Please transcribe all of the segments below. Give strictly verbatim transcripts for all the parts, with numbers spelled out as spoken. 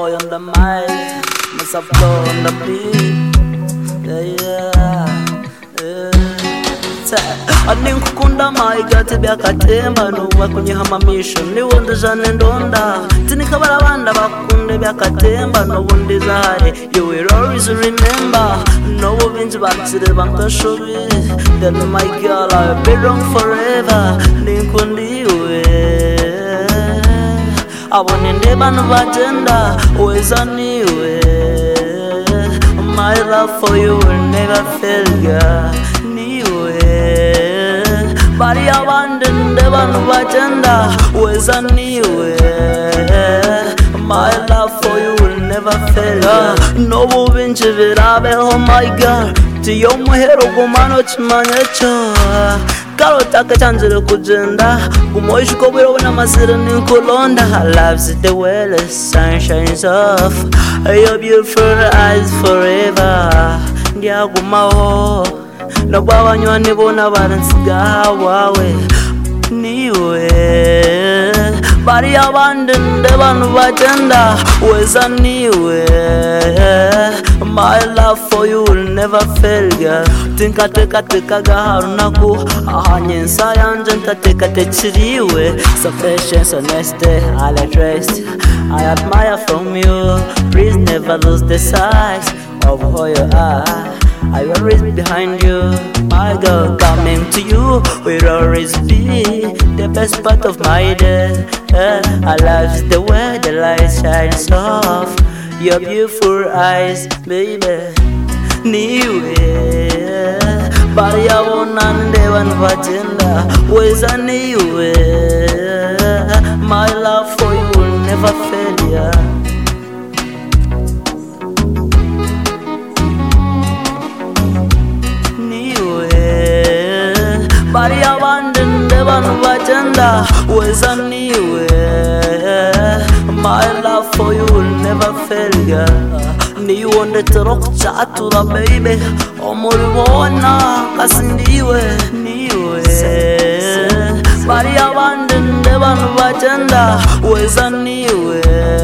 boy on the mic, Massa Flow on the beat. Yeah, yeah. Aninkukunda maigati byakatemba nuwa kunyihamamisha niwonde jane ndonda tinikabara banda bakunde byakatemba nubundi zahare you will always remember no binji batsire bankashobi then my girl I'll be wrong forever ninkundiwe abone ndebanu batenda wezaniwe my love for you will never fail girl bari abandi ndebanu batenda wezaniwe my love for you will never fail no bubinje birabeho my girl tiyo muhero gumano chimanyecho karotaka chanzire kugenda gumoje ko birobona mazira ninkolonda loves the way the sun shines off your beautiful eyes forever ndiagumaho nabawanywane bona baransiga wawe niwe bari abandi ndebanu batenda wezaniwe my love for you will never fail girl tinka teka teka gaharunaku ahanyensa yanje ntateka tekiriwe so fresh and so nasty I like rest I admire from you please never lose the sight of who you are I will always be behind you, my girl. Coming to you will always be the best part of my day. Uh, I love the way the light shines off your beautiful eyes, baby. Niwe, bari yabona ndebanu batenda wezaniwe. My love for you will never fail ya. Bari abandi ndebanu batenda wezaniwe my love for you will never fail girl niwonde terok chatura baby omuribona kasindiwe niwe bari abandi ndebanu batenda wezaniwe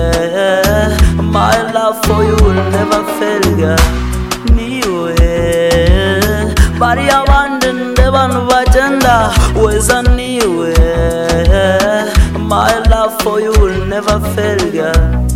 my love for you will never fail girl niwe bari abandi ndebanu batenda wezaniwe my love for you will never fail girl